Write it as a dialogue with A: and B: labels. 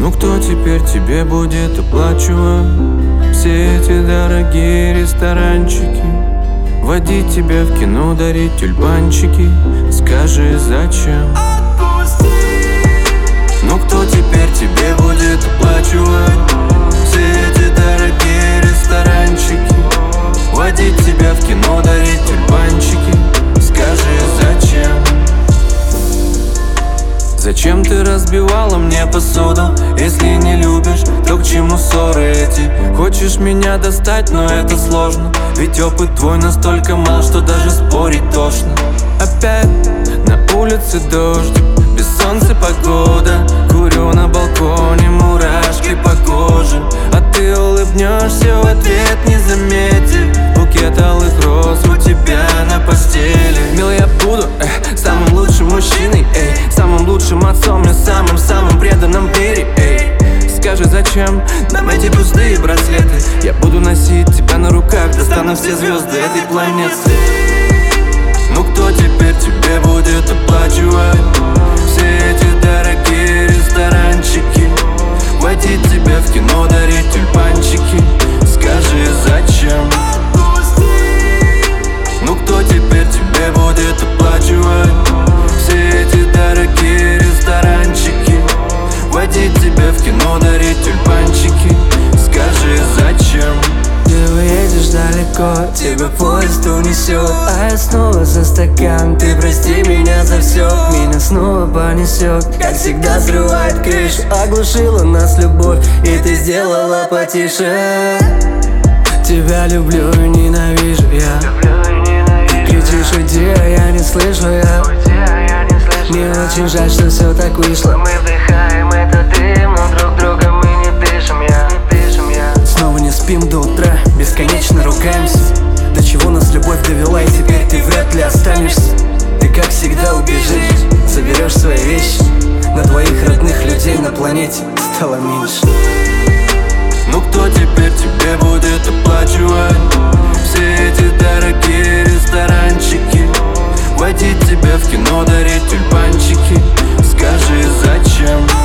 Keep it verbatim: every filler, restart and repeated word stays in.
A: Ну кто теперь тебе будет оплачивать все эти дорогие ресторанчики, водить тебя в кино, дарить тюльпанчики? Скажи, зачем? Ну кто теперь тебе будет оплачивать все эти дорогие ресторанчики, водить тебя в кино, дарить тюльпанчики? Скажи, зачем? Зачем ты разбивала мне посуду? Если не любишь, то к чему ссоры эти? Хочешь меня достать, но это сложно, ведь опыт твой настолько мал, что даже спорить тошно. Опять на улице дождик, без солнца погода, курю на балконе, мурашки по коже, а ты улыбнешься в ответ, не заметив букет алых роз у тебя на постели. Мил, я буду эх, самым лучшим мужчиной, эй, самым лучшим отцом и самым-самым преданным в мире, эй. Скажи, зачем нам эти пустые браслеты? Я буду носить тебя на руках, достану все звезды этой планеты. Ну кто теперь тебе будет оплачивать все эти дорогие ресторанчики, водить тебя в кино, дарить тюльпанчики? Скажи, зачем? Ну кто теперь тебе будет оплачивать все эти дорогие ресторанчики, водить тебя в кино, дарить тюльпанчики? Скажи, зачем?
B: Ты уедешь далеко, тебя поезд унесет, а я снова за стакан. Ты прости меня за все, меня снова понесет. Как всегда срывает крышу, оглушила нас любовь, и ты сделала потише. Тебя люблю и ненавижу я. Кричишь, уйди, а я не слышу я. Мне очень жаль, что все так вышло.
C: Мы вдыхаем этот дым, но друг друга мы не дышим, я, не дышим, я.
B: Снова не спим до утра, бесконечно ругаемся. До чего нас любовь довела, и теперь ты вряд ли останешься. Ты как всегда убежишь, заберешь свои вещи, на твоих родных людей на планете стало меньше.
A: Ну кто теперь тебе будет оплачивать все эти дорогие ресторанчики, водить тебя в кино, дарить тюльпанчики? Скажи, зачем?